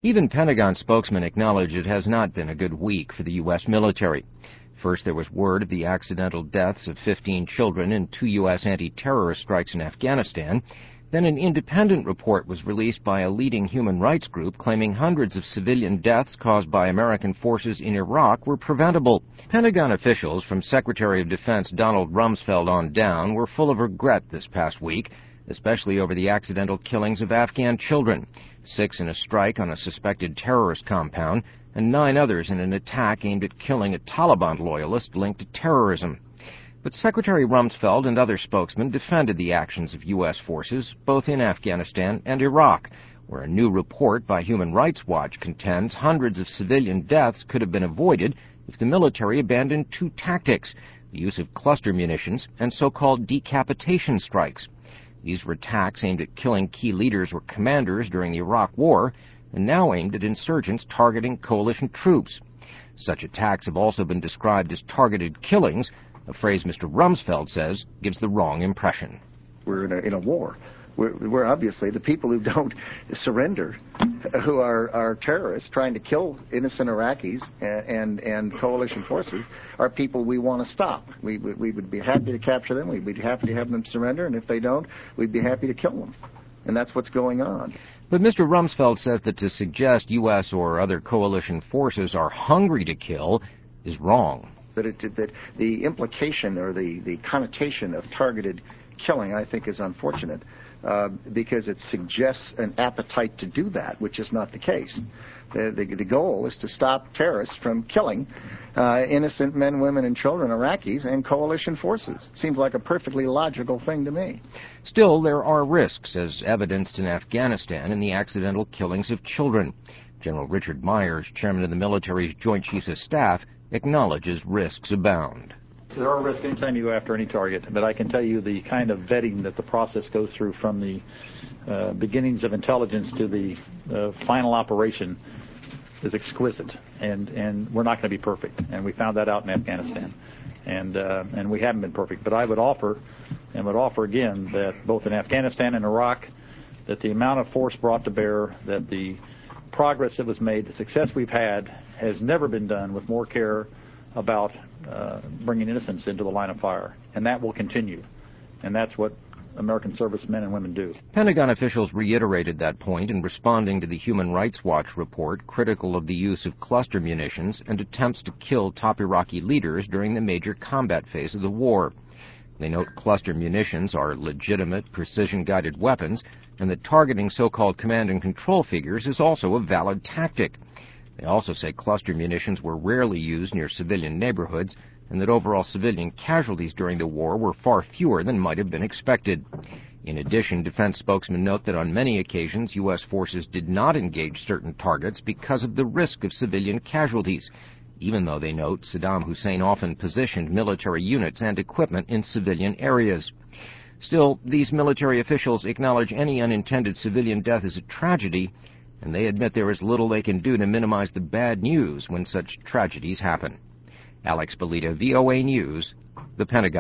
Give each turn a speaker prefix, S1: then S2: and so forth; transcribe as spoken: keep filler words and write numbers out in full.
S1: Even Pentagon spokesmen acknowledge it has not been a good week for the U S military. First, there was word of the accidental deaths of fifteen children in two U S anti-terrorist strikes in Afghanistan. Then an independent report was released by a leading human rights group claiming hundreds of civilian deaths caused by American forces in Iraq were preventable. Pentagon officials, from Secretary of Defense Donald Rumsfeld on down, were full of regret this past week, especially over the accidental killings of Afghan children, six in a strike on a suspected terrorist compound, and nine others in an attack aimed at killing a Taliban loyalist linked to terrorism. But Secretary Rumsfeld and other spokesmen defended the actions of U S forces, both in Afghanistan and Iraq, where a new report by Human Rights Watch contends hundreds of civilian deaths could have been avoided if the military abandoned two tactics, the use of cluster munitions and so-called decapitation strikes. These were attacks aimed at killing key leaders or commanders during the Iraq War, and now aimed at insurgents targeting coalition troops. Such attacks have also been described as targeted killings, a phrase Mister Rumsfeld says gives the wrong impression.
S2: We're in a, in a war. We're, we're obviously the people who don't surrender, who are, are terrorists trying to kill innocent Iraqis and, and, and coalition forces, are people we want to stop. We, we, we would be happy to capture them. We'd be happy to have them surrender, and if they don't, we'd be happy to kill them. And that's what's going on.
S1: But Mister Rumsfeld says that to suggest U S or other coalition forces are hungry to kill is wrong.
S2: That, it, that the implication or the, the connotation of targeted killing, I think, is unfortunate uh, because it suggests an appetite to do that, which is not the case. The, the, the goal is to stop terrorists from killing uh, innocent men, women, and children, Iraqis, and coalition forces. Seems like a perfectly logical thing to me.
S1: Still, there are risks, as evidenced in Afghanistan in the accidental killings of children. General Richard Myers, chairman of the military's Joint Chiefs of Staff, acknowledges risks abound.
S3: There are risks anytime you go after any target, but I can tell you the kind of vetting that the process goes through from the uh, beginnings of intelligence to the uh, final operation is exquisite, and, and we're not going to be perfect, and we found that out in Afghanistan, and, uh, and we haven't been perfect. But I would offer, and would offer again, that both in Afghanistan and Iraq, that the amount of force brought to bear, that the progress that was made, the success we've had, has never been done with more care about uh, bringing innocence into the line of fire. And that will continue. And that's what American servicemen and women do.
S1: Pentagon officials reiterated that point in responding to the Human Rights Watch report critical of the use of cluster munitions and attempts to kill top Iraqi leaders during the major combat phase of the war. They note cluster munitions are legitimate, precision-guided weapons, and that targeting so-called command and control figures is also a valid tactic. They also say cluster munitions were rarely used near civilian neighborhoods, and that overall civilian casualties during the war were far fewer than might have been expected. In addition, defense spokesmen note that on many occasions U S forces did not engage certain targets because of the risk of civilian casualties, even though they note Saddam Hussein often positioned military units and equipment in civilian areas. Still, these military officials acknowledge any unintended civilian death is a tragedy, and they admit there is little they can do to minimize the bad news when such tragedies happen. Alex Belita, V O A News, the Pentagon.